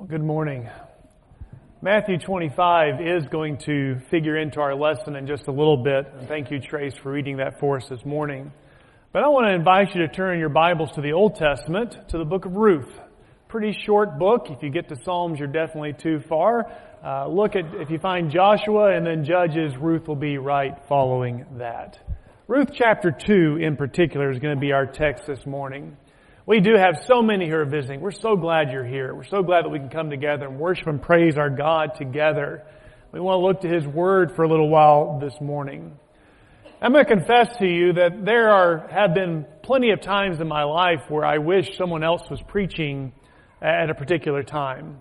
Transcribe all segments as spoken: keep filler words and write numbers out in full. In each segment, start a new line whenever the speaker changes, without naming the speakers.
Good morning. Matthew twenty-five is going to figure into our lesson in just a little bit. And thank you, Trace, for reading that for us this morning. But I want to invite you to turn your Bibles to the Old Testament, to the book of Ruth. Pretty short book. If you get to Psalms, you're definitely too far. Uh, look at, if you find Joshua and then Judges, Ruth will be right following that. Ruth chapter two in particular is going to be our text this morning. We do have so many who are visiting. We're so glad you're here. We're so glad that we can come together and worship and praise our God together. We want to look to His Word for a little while this morning. I'm going to confess to you that there are have been plenty of times in my life where I wish someone else was preaching at a particular time.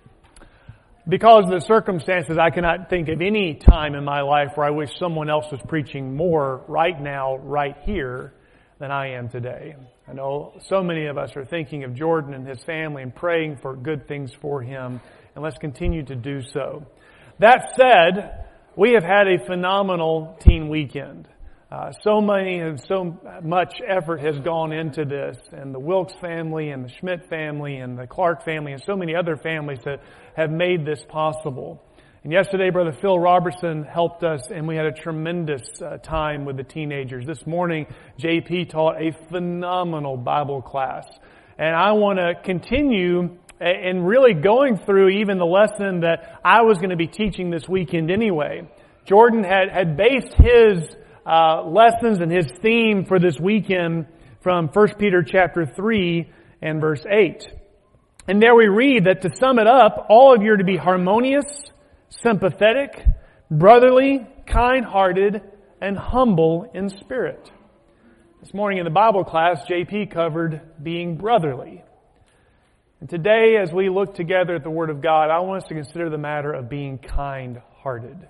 Because of the circumstances, I cannot think of any time in my life where I wish someone else was preaching more right now, right here, than I am today. I know so many of us are thinking of Jordan and his family and praying for good things for him, and let's continue to do so. That said, we have had a phenomenal teen weekend. Uh, so many and so much effort has gone into this, and the Wilkes family and the Schmidt family and the Clark family and so many other families that have made this possible. And yesterday, Brother Phil Robertson helped us, and we had a tremendous uh, time with the teenagers. This morning, J P taught a phenomenal Bible class. And I want to continue and really going through even the lesson that I was going to be teaching this weekend anyway. Jordan had, had based his uh, lessons and his theme for this weekend from First Peter chapter three and verse eight. And there we read that to sum it up, all of you are to be harmonious, sympathetic, brotherly, kind-hearted, and humble in spirit. This morning in the Bible class, J P covered being brotherly. And today, as we look together at the Word of God, I want us to consider the matter of being kind-hearted.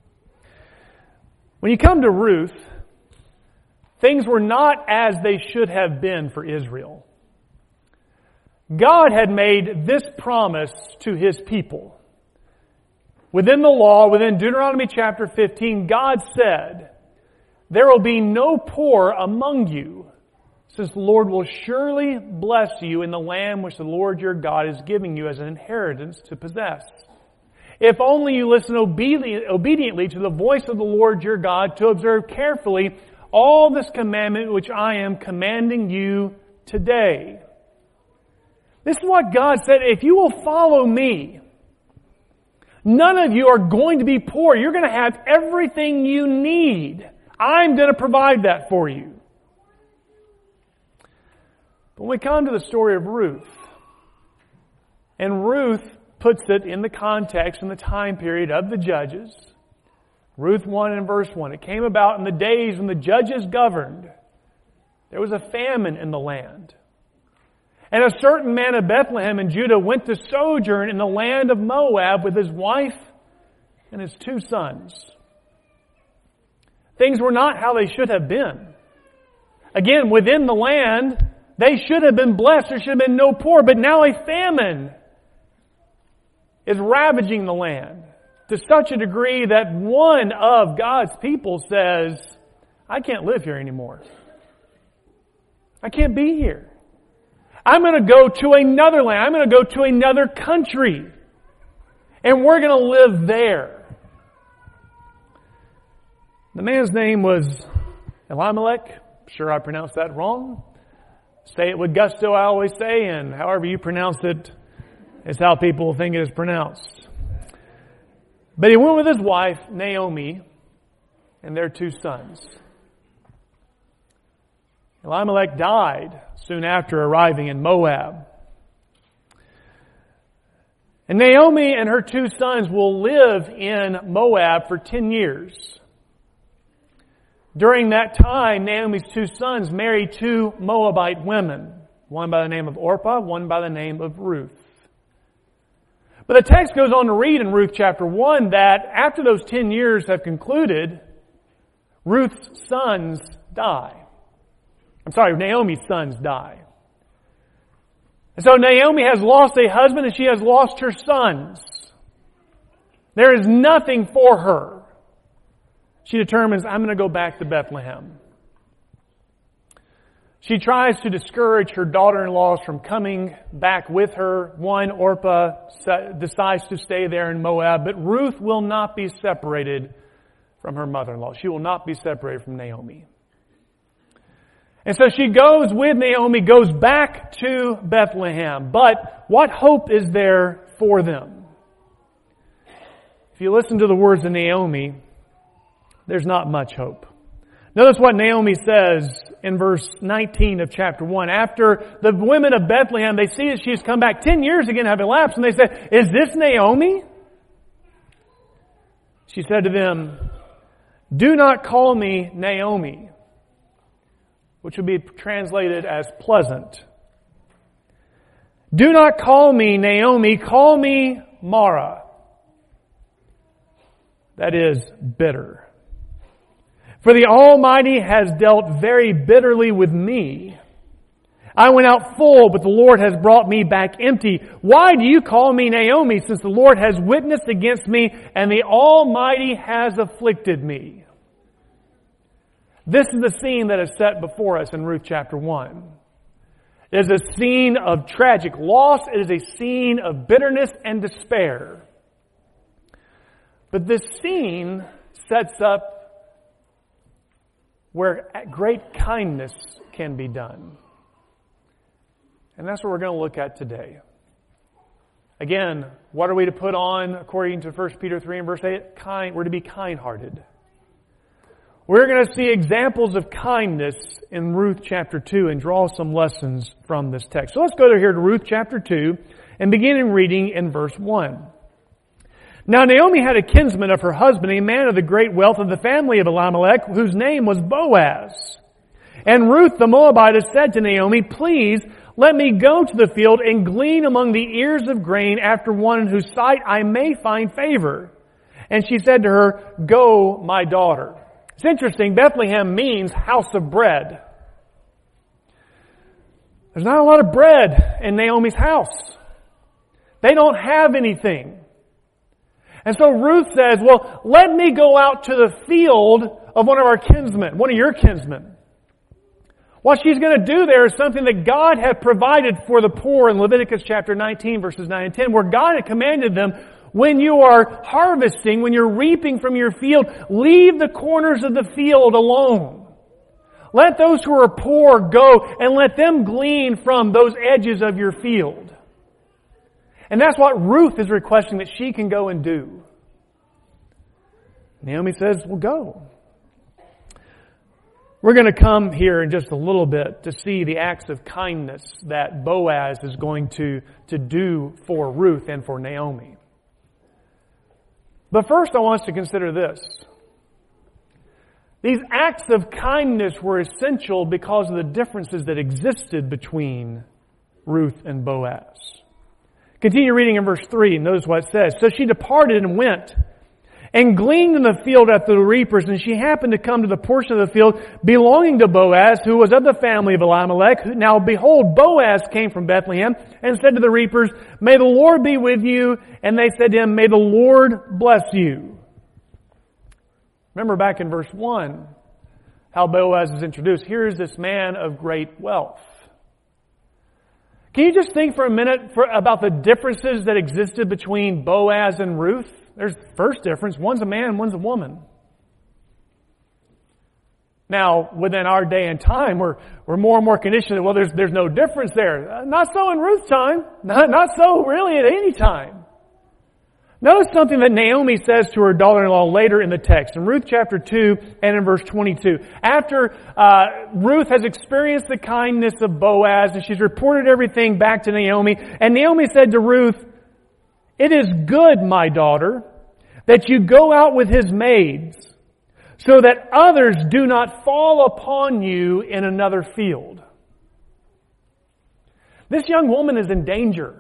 When you come to Ruth, things were not as they should have been for Israel. God had made this promise to His people. Within the law, within Deuteronomy chapter fifteen, God said, "There will be no poor among you, since the Lord will surely bless you in the land which the Lord your God is giving you as an inheritance to possess. If only you listen obedi- obediently to the voice of the Lord your God to observe carefully all this commandment which I am commanding you today." This is what God said, if you will follow me, none of you are going to be poor. You're going to have everything you need. I'm going to provide that for you. But when we come to the story of Ruth, and Ruth puts it in the context and the time period of the judges. Ruth one and verse one. It came about in the days when the judges governed. There was a famine in the land. And a certain man of Bethlehem in Judah went to sojourn in the land of Moab with his wife and his two sons. Things were not how they should have been. Again, within the land, they should have been blessed. There should have been no poor. But now a famine is ravaging the land to such a degree that one of God's people says, "I can't live here anymore. I can't be here. I'm going to go to another land. I'm going to go to another country. And we're going to live there." The man's name was Elimelech. I'm sure I pronounced that wrong. Say it with gusto, I always say, and however you pronounce it is how people will think it is pronounced. But he went with his wife, Naomi, and their two sons. Elimelech died soon after arriving in Moab. And Naomi and her two sons will live in Moab for ten years. During that time, Naomi's two sons married two Moabite women, one by the name of Orpah, one by the name of Ruth. But the text goes on to read in Ruth chapter one that after those ten years have concluded, Ruth's sons die. I'm sorry, Naomi's sons die. And so Naomi has lost a husband and she has lost her sons. There is nothing for her. She determines, I'm going to go back to Bethlehem. She tries to discourage her daughter-in-laws from coming back with her. One, Orpah, decides to stay there in Moab, but Ruth will not be separated from her mother-in-law. She will not be separated from Naomi. And so she goes with Naomi, goes back to Bethlehem. But what hope is there for them? If you listen to the words of Naomi, there's not much hope. Notice what Naomi says in verse nineteen of chapter one. After the women of Bethlehem, they see that she's come back ten years again have elapsed, and they say, "Is this Naomi?" She said to them, "Do not call me Naomi," which would be translated as pleasant. "Do not call me Naomi, call me Mara." That is bitter. "For the Almighty has dealt very bitterly with me. I went out full, but the Lord has brought me back empty. Why do you call me Naomi, since the Lord has witnessed against me, and the Almighty has afflicted me?" This is the scene that is set before us in Ruth chapter one. It is a scene of tragic loss. It is a scene of bitterness and despair. But this scene sets up where great kindness can be done. And that's what we're going to look at today. Again, what are we to put on according to First Peter three and verse eight? Kind. We're to be kind-hearted. We're going to see examples of kindness in Ruth chapter two and draw some lessons from this text. So let's go to here to Ruth chapter two and begin in reading in verse one. "Now Naomi had a kinsman of her husband, a man of the great wealth of the family of Elimelech, whose name was Boaz. And Ruth the Moabitess said to Naomi, 'Please let me go to the field and glean among the ears of grain after one in whose sight I may find favor.' And she said to her, 'Go, my daughter.'" It's interesting, Bethlehem means house of bread. There's not a lot of bread in Naomi's house. They don't have anything. And so Ruth says, "Well, let me go out to the field of one of our kinsmen, one of your kinsmen." What she's going to do there is something that God had provided for the poor in Leviticus chapter nineteen, verses nine and ten, where God had commanded them, when you are harvesting, when you're reaping from your field, leave the corners of the field alone. Let those who are poor go and let them glean from those edges of your field. And that's what Ruth is requesting that she can go and do. Naomi says, "Well, go." We're going to come here in just a little bit to see the acts of kindness that Boaz is going to, to do for Ruth and for Naomi. But first I want us to consider this. These acts of kindness were essential because of the differences that existed between Ruth and Boaz. Continue reading in verse three, and notice what it says. "So she departed and went, and gleaned in the field after the reapers, and she happened to come to the portion of the field belonging to Boaz, who was of the family of Elimelech. Now behold, Boaz came from Bethlehem, and said to the reapers, 'May the Lord be with you.' And they said to him, 'May the Lord bless you.'" Remember back in verse one, how Boaz is introduced. Here is this man of great wealth. Can you just think for a minute for, about the differences that existed between Boaz and Ruth? There's the first difference. One's a man, one's a woman. Now, within our day and time, we're, we're more and more conditioned that, well, there's, there's no difference there. Uh, not so in Ruth's time. Not, not so really at any time. Notice something that Naomi says to her daughter-in-law later in the text, in Ruth chapter two and in verse twenty-two. After uh, Ruth has experienced the kindness of Boaz and she's reported everything back to Naomi, and Naomi said to Ruth, "It is good, my daughter, that you go out with his maids, so that others do not fall upon you in another field." This young woman is in danger.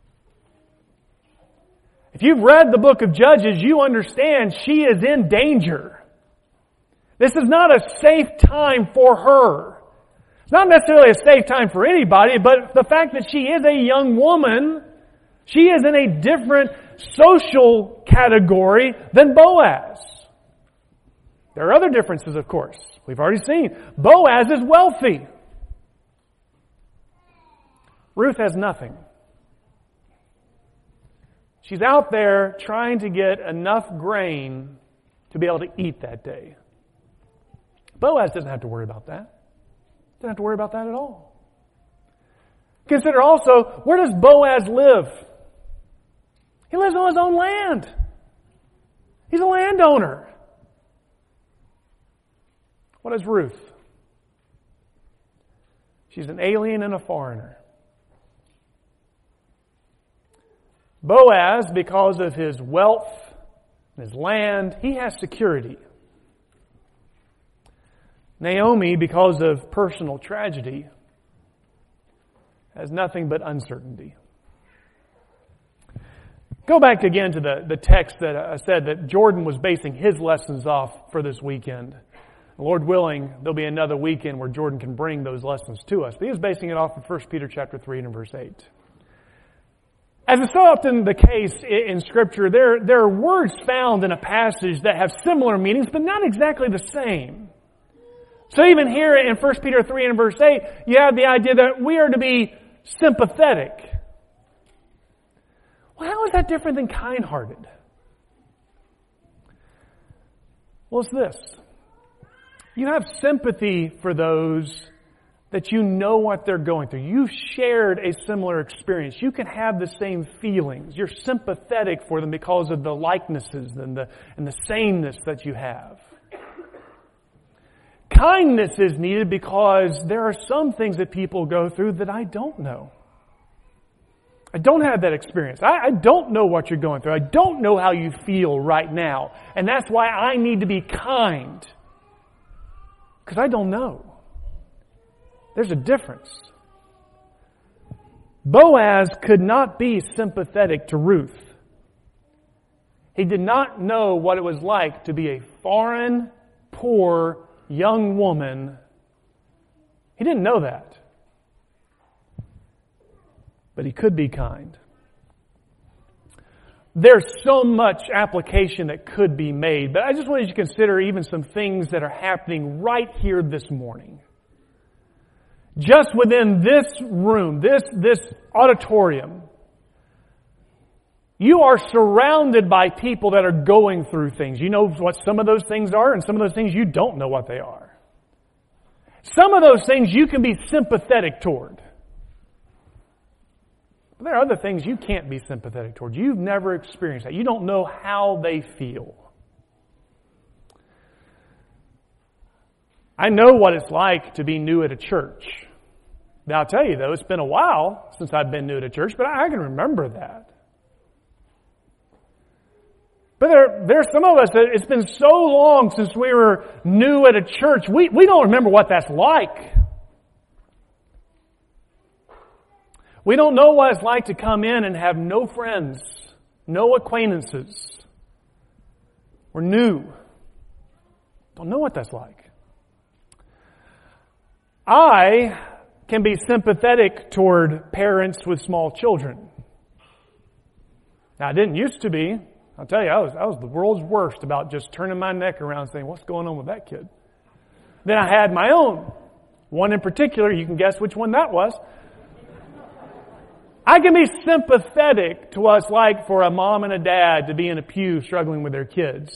If you've read the book of Judges, you understand she is in danger. This is not a safe time for her. It's not necessarily a safe time for anybody, but the fact that she is a young woman, she is in a different social category than Boaz. There are other differences, of course. We've already seen. Boaz is wealthy. Ruth has nothing. She's out there trying to get enough grain to be able to eat that day. Boaz doesn't have to worry about that. Doesn't have to worry about that at all. Consider also, where does Boaz live? He lives on his own land. He's a landowner. What is Ruth? She's an alien and a foreigner. Boaz, because of his wealth and his land, he has security. Naomi, because of personal tragedy, has nothing but uncertainty. Go back again to the, the text that I said that Jordan was basing his lessons off for this weekend. Lord willing, there'll be another weekend where Jordan can bring those lessons to us. But he was basing it off of First Peter chapter three and verse eight. As is so often the case in Scripture, there, there are words found in a passage that have similar meanings, but not exactly the same. So even here in First Peter three and verse eight, you have the idea that we are to be sympathetic. Well, how is that different than kind-hearted? Well, it's this. You have sympathy for those that you know what they're going through. You've shared a similar experience. You can have the same feelings. You're sympathetic for them because of the likenesses and the, and the sameness that you have. Kindness is needed because there are some things that people go through that I don't know. I don't have that experience. I, I don't know what you're going through. I don't know how you feel right now. And that's why I need to be kind. Because I don't know. There's a difference. Boaz could not be sympathetic to Ruth. He did not know what it was like to be a foreign, poor, young woman. He didn't know that. But he could be kind. There's so much application that could be made, but I just wanted you to consider even some things that are happening right here this morning. Just within this room, this, this auditorium, you are surrounded by people that are going through things. You know what some of those things are, and some of those things you don't know what they are. Some of those things you can be sympathetic toward. But there are other things you can't be sympathetic towards. You've never experienced that. You don't know how they feel. I know what it's like to be new at a church. Now, I'll tell you, though, it's been a while since I've been new at a church, but I can remember that. But there, there are some of us that it's been so long since we were new at a church, we, we don't remember what that's like. We don't know what it's like to come in and have no friends, no acquaintances. We're new. Don't know what that's like. I can be sympathetic toward parents with small children. Now, I didn't used to be. I'll tell you, I was, I was the world's worst about just turning my neck around saying, what's going on with that kid? Then I had my own. One in particular, you can guess which one that was. I can be sympathetic to what it's like for a mom and a dad to be in a pew struggling with their kids.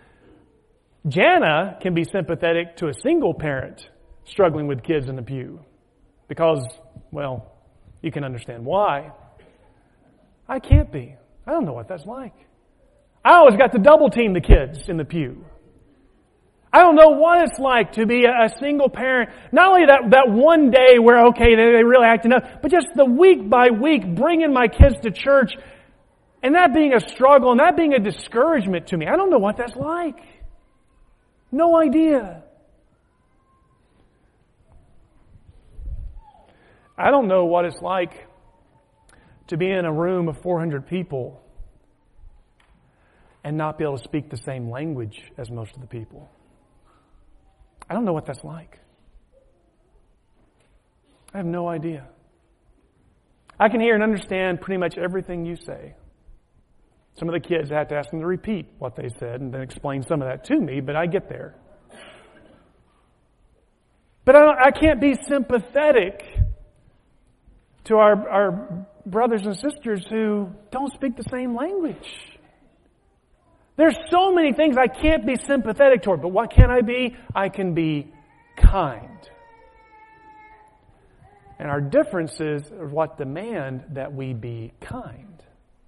Jana can be sympathetic to a single parent struggling with kids in the pew. Because, well, you can understand why. I can't be. I don't know what that's like. I always got to double team the kids in the pew. I don't know what it's like to be a single parent. Not only that, that one day where, okay, they, they really acting up, but just the week by week bringing my kids to church and that being a struggle and that being a discouragement to me. I don't know what that's like. No idea. I don't know what it's like to be in a room of four hundred people and not be able to speak the same language as most of the people. I don't know what that's like. I have no idea. I can hear and understand pretty much everything you say. Some of the kids, I have to ask them to repeat what they said and then explain some of that to me, but I get there. But I, I can't be sympathetic to our, our brothers and sisters who don't speak the same language. There's so many things I can't be sympathetic toward, but what can I be? I can be kind. And our differences are what demand that we be kind.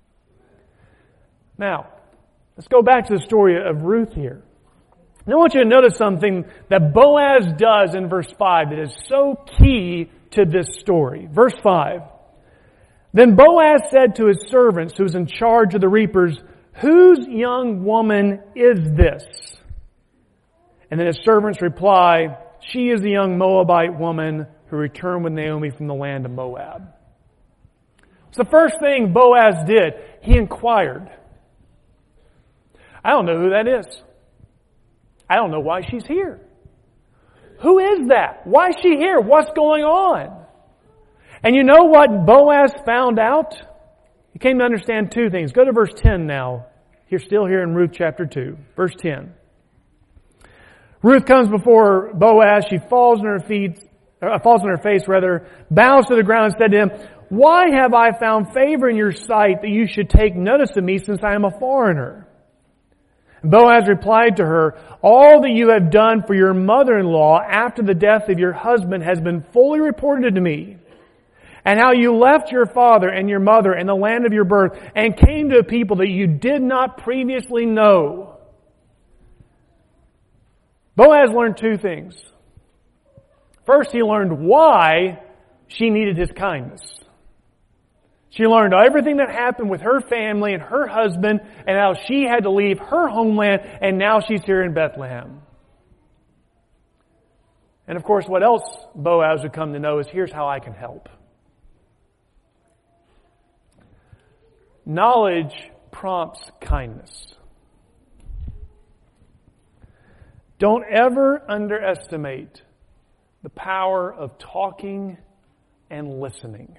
Now, let's go back to the story of Ruth here. And I want you to notice something that Boaz does in verse five that is so key to this story. Verse five. Then Boaz said to his servants who was in charge of the reapers, "Whose young woman is this?" And then his servants reply, "She is the young Moabite woman who returned with Naomi from the land of Moab." So the first thing Boaz did, he inquired. I don't know who that is. I don't know why she's here. Who is that? Why is she here? What's going on? And you know what Boaz found out? He came to understand two things. Go to verse ten now. You're still here in Ruth chapter two. Verse ten. Ruth comes before Boaz. She falls on her feet, uh, falls on her face rather, bows to the ground and said to him, "Why have I found favor in your sight that you should take notice of me since I am a foreigner?" And Boaz replied to her, "All that you have done for your mother-in-law after the death of your husband has been fully reported to me. And how you left your father and your mother and the land of your birth and came to a people that you did not previously know." Boaz learned two things. First, he learned why she needed his kindness. She learned everything that happened with her family and her husband and how she had to leave her homeland and now she's here in Bethlehem. And of course, what else Boaz would come to know is here's how I can help. Knowledge prompts kindness. Don't ever underestimate the power of talking and listening.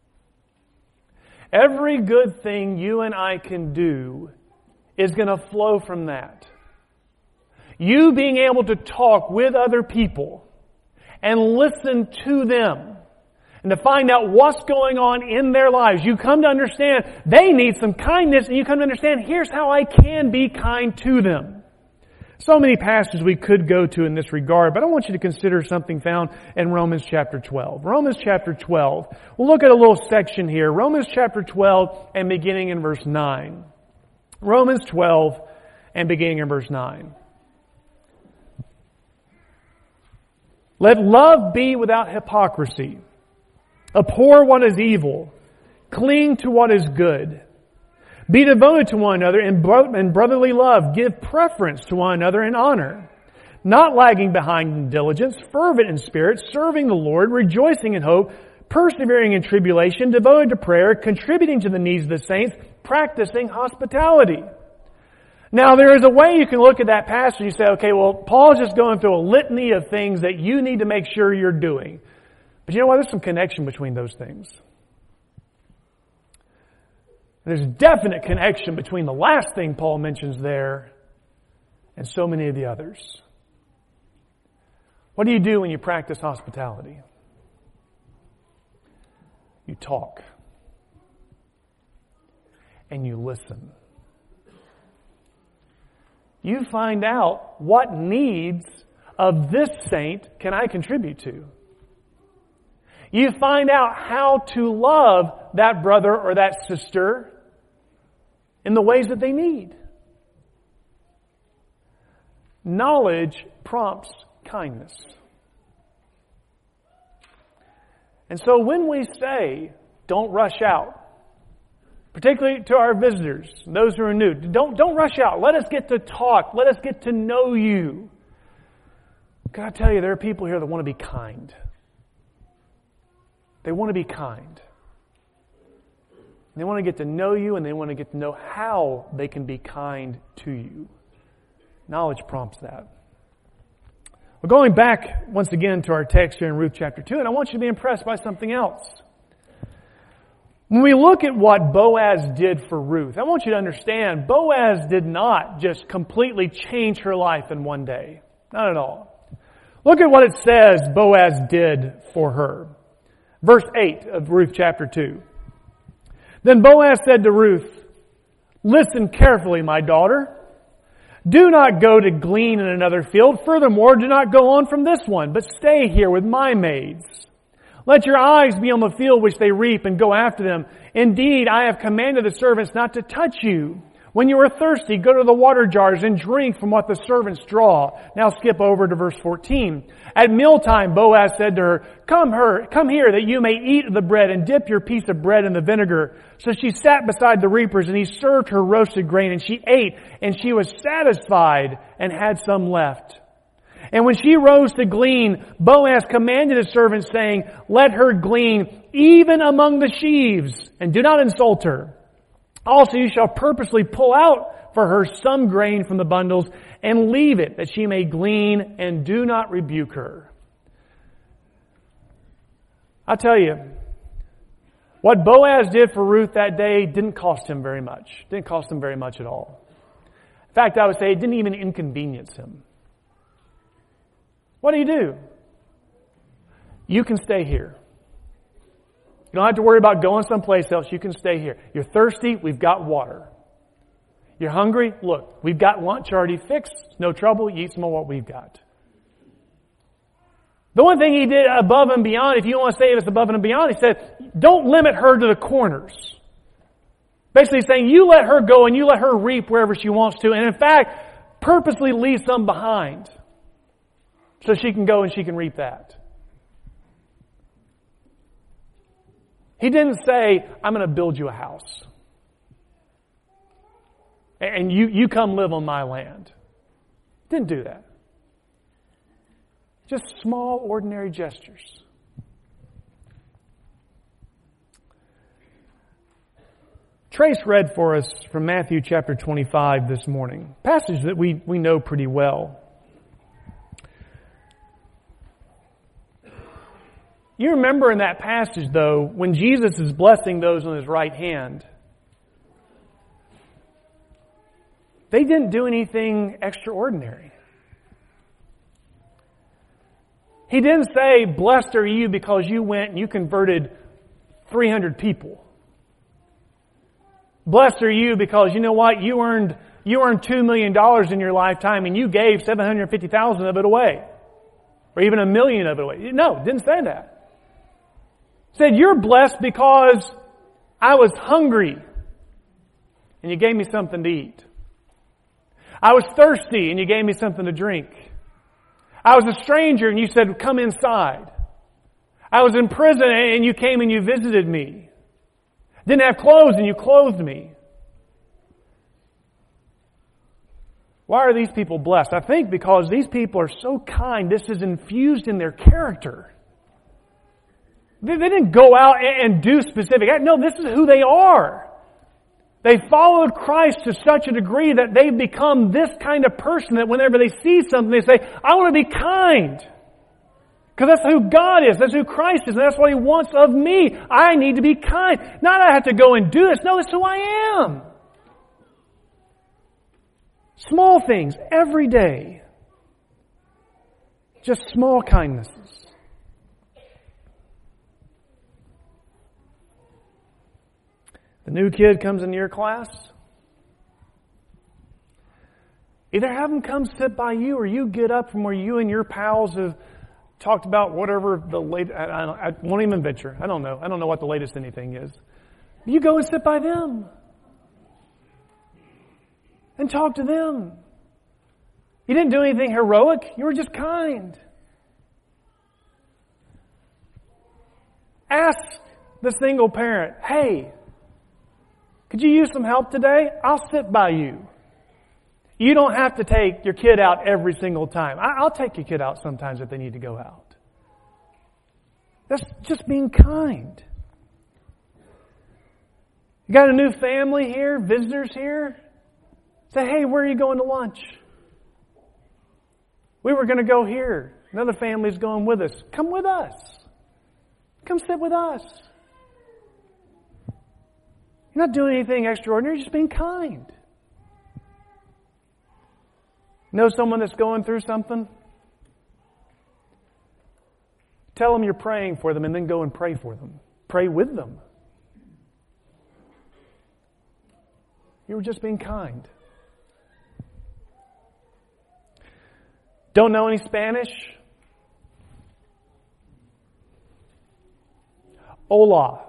Every good thing you and I can do is going to flow from that. You being able to talk with other people and listen to them and to find out what's going on in their lives. You come to understand they need some kindness, and you come to understand here's how I can be kind to them. So many passages we could go to in this regard, but I want you to consider something found in Romans chapter twelve. Romans chapter twelve. We'll look at a little section here. Romans chapter twelve and beginning in verse nine. Romans twelve and beginning in verse nine. Let love be without hypocrisy. Abhor what is evil. Cling to what is good. Be devoted to one another in brotherly love. Give preference to one another in honor. Not lagging behind in diligence, fervent in spirit, serving the Lord, rejoicing in hope, persevering in tribulation, devoted to prayer, contributing to the needs of the saints, practicing hospitality. Now, there is a way you can look at that passage and you say, okay, well, Paul's just going through a litany of things that you need to make sure you're doing. But you know what? There's some connection between those things. There's a definite connection between the last thing Paul mentions there and so many of the others. What do you do when you practice hospitality? You talk. And you listen. You find out what needs of this saint can I contribute to. You find out how to love that brother or that sister in the ways that they need. Knowledge prompts kindness. And so when we say, don't rush out, particularly to our visitors, those who are new, don't, don't rush out. Let us get to talk. Let us get to know you. Can I tell you, there are people here that want to be kind. They want to be kind. They want to get to know you, and they want to get to know how they can be kind to you. Knowledge prompts that. We're going back once again to our text here in Ruth chapter two, and I want you to be impressed by something else. When we look at what Boaz did for Ruth, I want you to understand, Boaz did not just completely change her life in one day. Not at all. Look at what it says Boaz did for her. Verse eight of Ruth chapter two. Then Boaz said to Ruth, "Listen carefully, my daughter. Do not go to glean in another field. Furthermore, do not go on from this one, but stay here with my maids. Let your eyes be on the field which they reap and go after them. Indeed, I have commanded the servants not to touch you. When you are thirsty, go to the water jars and drink from what the servants draw." Now skip over to verse fourteen. At mealtime, Boaz said to her, Come her, come here that you may eat of the bread and dip your piece of bread in the vinegar. So she sat beside the reapers and he served her roasted grain and she ate and she was satisfied and had some left. And when she rose to glean, Boaz commanded his servants saying, "Let her glean even among the sheaves and do not insult her. Also you shall purposely pull out for her some grain from the bundles and leave it that she may glean and do not rebuke her." I'll tell you, what Boaz did for Ruth that day didn't cost him very much. Didn't cost him very much at all. In fact, I would say it didn't even inconvenience him. What do you do? You can stay here. You don't have to worry about going someplace else. You can stay here. You're thirsty? We've got water. You're hungry? Look, we've got lunch already fixed. No trouble. You eat some of what we've got. The one thing he did above and beyond, if you want to say it's above and beyond, he said, don't limit her to the corners. Basically saying, you let her go and you let her reap wherever she wants to. And in fact, purposely leave some behind so she can go and she can reap that. He didn't say, I'm going to build you a house. And you, you come live on my land. Didn't do that. Just small, ordinary gestures. Trace read for us from Matthew chapter twenty-five this morning. Passage that we, we know pretty well. You remember in that passage, though, when Jesus is blessing those on his right hand, they didn't do anything extraordinary. He didn't say, blessed are you because you went and you converted three hundred people. Blessed are you because, you know what, you earned you earned two million dollars in your lifetime and you gave seven hundred fifty thousand of it away. Or even a million of it away. No, didn't say that. It said, you're blessed because I was hungry and you gave me something to eat. I was thirsty and you gave me something to drink. I was a stranger and you said, come inside. I was in prison and you came and you visited me. Didn't have clothes and you clothed me. Why are these people blessed? I think because these people are so kind. This is infused in their character. They, they didn't go out and, and do specific. No, this is who they are. They followed Christ to such a degree that they've become this kind of person that whenever they see something, they say, I want to be kind. Because that's who God is. That's who Christ is. And that's what He wants of me. I need to be kind. Not I have to go and do this. No, it's who I am. Small things every day. Just small kindnesses. The new kid comes into your class. Either have them come sit by you or you get up from where you and your pals have talked about whatever the latest, I, I, I won't even venture. I don't know. I don't know what the latest anything is. You go and sit by them. And talk to them. You didn't do anything heroic. You were just kind. Ask the single parent, hey, could you use some help today? I'll sit by you. You don't have to take your kid out every single time. I'll take your kid out sometimes if they need to go out. That's just being kind. You got a new family here, visitors here? Say, hey, where are you going to lunch? We were going to go here. Another family's going with us. Come with us. Come sit with us. You're not doing anything extraordinary, you're just being kind. Know someone that's going through something? Tell them you're praying for them and then go and pray for them. Pray with them. You were just being kind. Don't know any Spanish? Hola.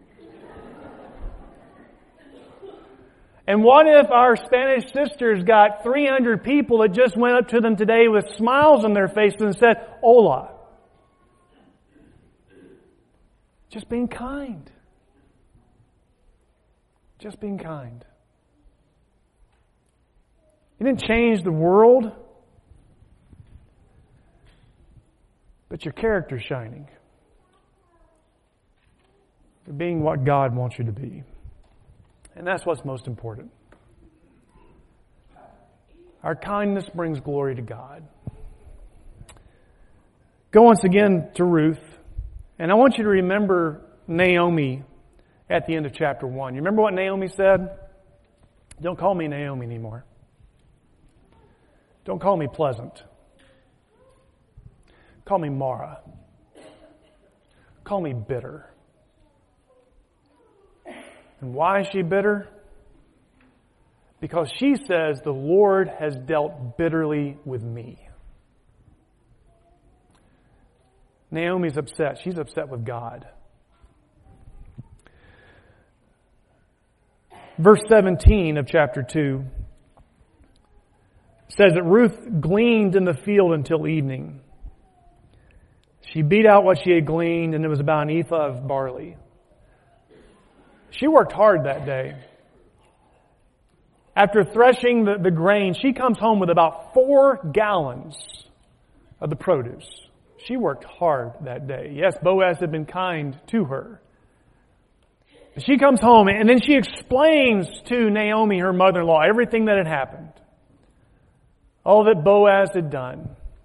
And what if our Spanish sisters got three hundred people that just went up to them today with smiles on their faces and said, Hola. Just being kind. Just being kind. You didn't change the world, but your character's shining. You're being what God wants you to be. And that's what's most important. Our kindness brings glory to God. Go once again to Ruth. And I want you to remember Naomi at the end of chapter one. You remember what Naomi said? Don't call me Naomi anymore. Don't call me pleasant. Call me Mara. Call me bitter. And why is she bitter? Because she says, the Lord has dealt bitterly with me. Naomi's upset. She's upset with God. Verse seventeen of chapter two says that Ruth gleaned in the field until evening. She beat out what she had gleaned, and it was about an ephah of barley. She worked hard that day. After threshing the, the grain, she comes home with about four gallons of the produce. She worked hard that day. Yes, Boaz had been kind to her. She comes home and then she explains to Naomi, her mother-in-law, everything that had happened. All that Boaz had done.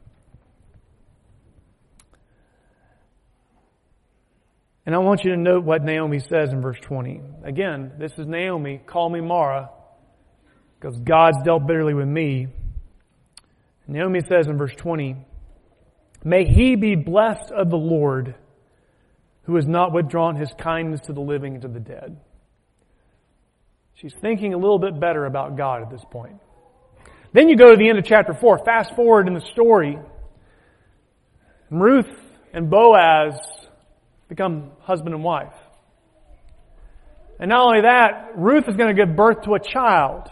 And I want you to note what Naomi says in verse twenty. Again, this is Naomi, call me Mara, because God's dealt bitterly with me. Naomi says in verse twenty, may he be blessed of the Lord, who has not withdrawn his kindness to the living and to the dead. She's thinking a little bit better about God at this point. Then you go to the end of chapter four. Fast forward in the story. Ruth and Boaz become husband and wife. And not only that, Ruth is going to give birth to a child.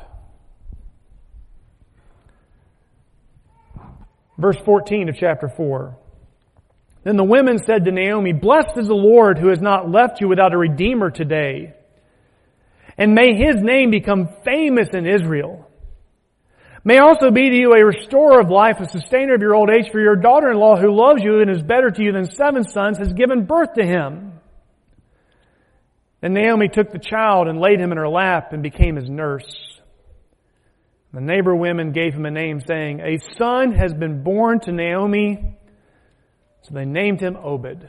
Verse fourteen of chapter four. Then the women said to Naomi, blessed is the Lord who has not left you without a redeemer today. And may his name become famous in Israel. May also be to you a restorer of life, a sustainer of your old age, for your daughter-in-law who loves you and is better to you than seven sons has given birth to him. Then Naomi took the child and laid him in her lap and became his nurse. The neighbor women gave him a name, saying, a son has been born to Naomi. So they named him Obed.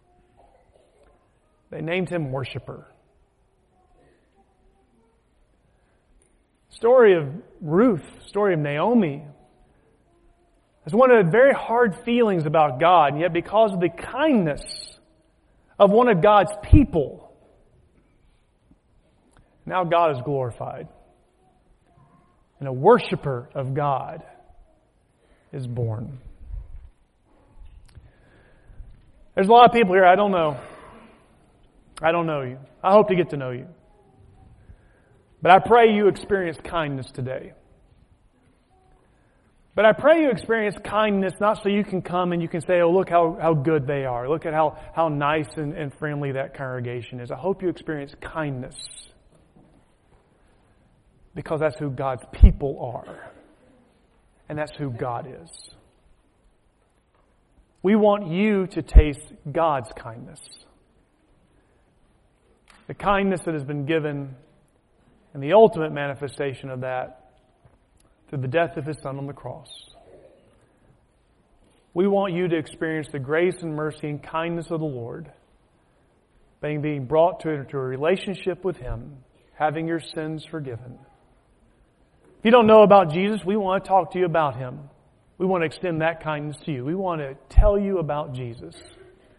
They named him worshiper. Story of Ruth, story of Naomi, is one of the very hard feelings about God, and yet because of the kindness of one of God's people, now God is glorified. And a worshiper of God is born. There's a lot of people here, I don't know. I don't know you. I hope to get to know you. But I pray you experience kindness today. But I pray you experience kindness not so you can come and you can say, oh, look how, how good they are. Look at how, how nice and, and friendly that congregation is. I hope you experience kindness. Because that's who God's people are. And that's who God is. We want you to taste God's kindness. The kindness that has been given and the ultimate manifestation of that through the death of His Son on the cross. We want you to experience the grace and mercy and kindness of the Lord, being, being brought to, to a relationship with Him, having your sins forgiven. If you don't know about Jesus, we want to talk to you about Him. We want to extend that kindness to you. We want to tell you about Jesus.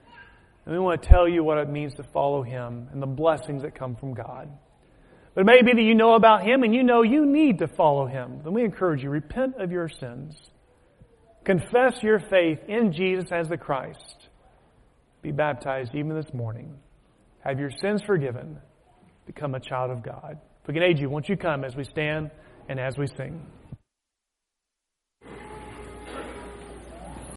And we want to tell you what it means to follow Him and the blessings that come from God. But it may be that you know about Him and you know you need to follow Him. Then we encourage you, repent of your sins. Confess your faith in Jesus as the Christ. Be baptized even this morning. Have your sins forgiven. Become a child of God. If we can aid you, won't you come as we stand and as we sing.